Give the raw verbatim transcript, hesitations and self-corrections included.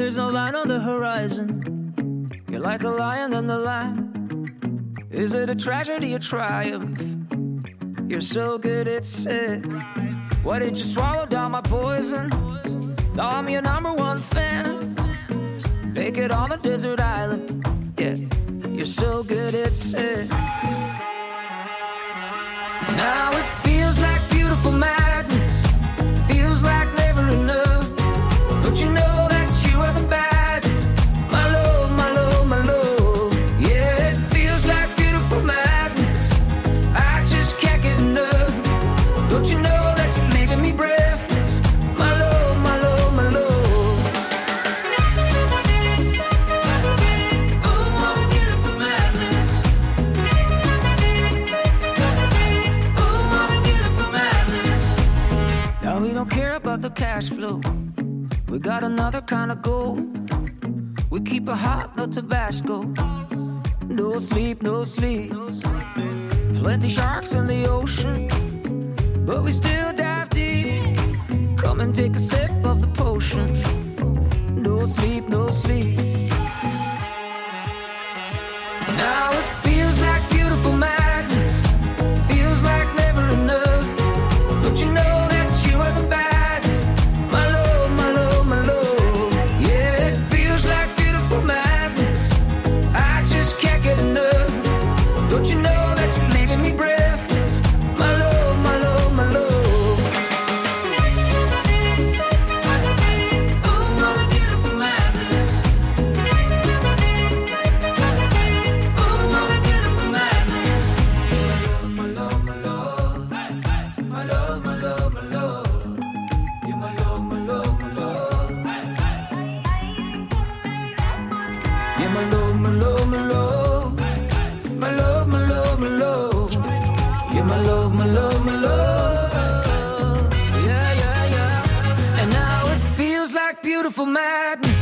there's no line on the horizon. You're like a lion in the lamb. Is it a tragedy or triumph? You're so good, it's sick. Why did you swallow down my poison? Now I'm your number one fan. Make it on a desert island. Yeah, you're so good, it's sick. Now it feels like beautiful madness. Feels like never enough. Don't you know that you are the baddest? My love, my love, my love. Yeah, it feels like beautiful madness. I just can't get enough. Don't you know that you're leaving me breathless? My love, my love, my love. Oh, what a beautiful madness. Oh, what a beautiful madness. Now we don't care about the cash flow. We got another kind of gold. We keep it hot, no Tabasco. No sleep, no sleep. Plenty sharks in the ocean, but we still dive deep. Come and take a sip of the potion. No sleep, no sleep. Now it feels like beautiful madness. Feels like never enough. Don't you know that you are the baddest? My love, my love, my love. Yeah, it feels like beautiful madness. I just can't get enough. Don't you know that you're leaving me breathless? My love, my love, my love. Oh, what a beautiful madness. Oh, what a beautiful madness. My love, my love, my love. My love, my love, my love. You're my love, my love, my love. You're my love, my love, my love. My love, my love, my love. You're my love, my love, my love. Yeah, yeah, yeah. And now it feels like beautiful madness.